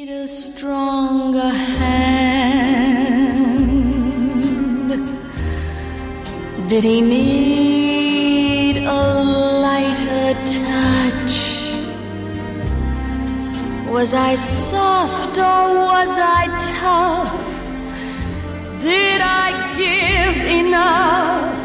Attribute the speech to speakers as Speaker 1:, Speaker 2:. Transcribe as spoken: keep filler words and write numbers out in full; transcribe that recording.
Speaker 1: A stronger hand? Did he need a lighter touch? Was I soft or was I tough? Did I give enough?